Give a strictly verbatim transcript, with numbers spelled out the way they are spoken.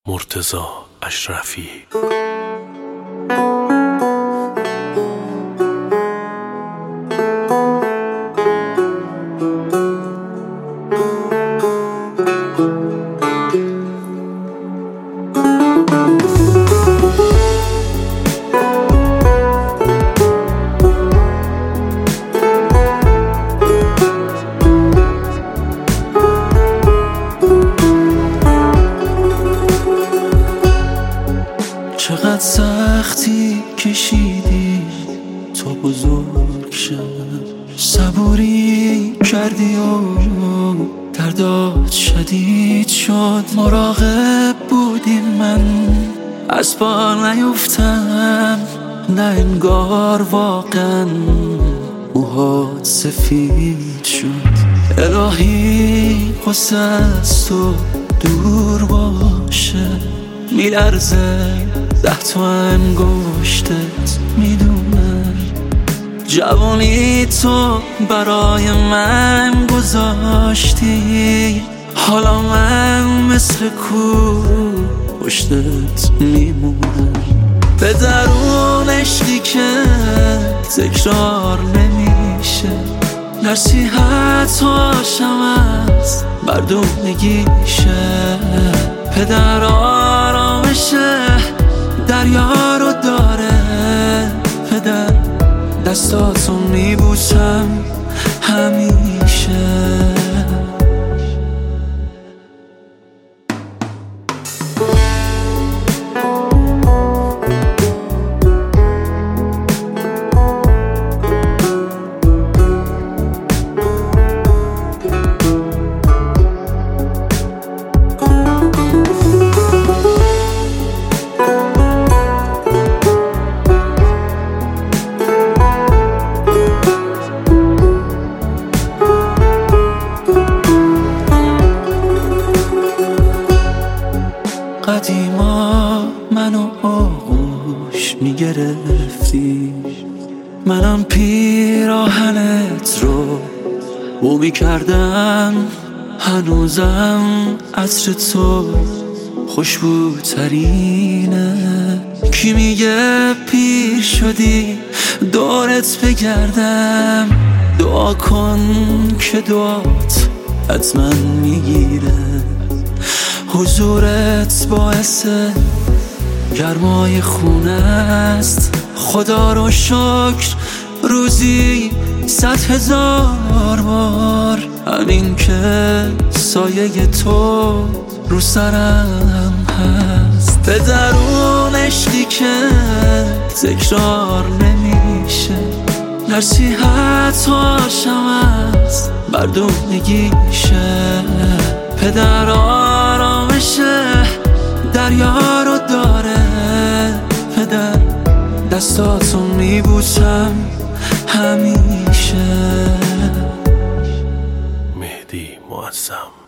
مرتضی اشرفی. چقدر سختی کشیدی تو بزرگ شد، صبوری کردی و دردات شدید شد. مراقب بودی من از پا نیفتم، نه انگار واقعا موهات سفید شد. الهی قصه از تو دور باشه، میلرزه ده تو انگشتت میدونم. جوانی تو برای من گذاشتی، حالا من مثل کو پشتت میمونم. به درون عشقی که تکرار نمیشه، نصیحت‌هاشم از مردونگیشه. پدر آرامشه دریا رو داره، پدر دستاتو میبوسم همیشه. قدیما منو آغوش میگرفتی، منم پیراهنت رو بو میکردم. هنوزم عطر تو خوشبوترینه. کی میگه پیر شدی دورت بگردم؟ دعا کن که دعات حتما میگیره. حضورت باعث گرمای خونه است، خدا رو شکر روزی صد هزار بار. همین که سایه تو رو سرم هست، به درون عشقی که تکرار نمیشه، نصیحت‌هاشم از مردونگیشه. پدر آرامشه دریا رو داره، پدر دستاتو میبوسم همیشه. مهدی معظم.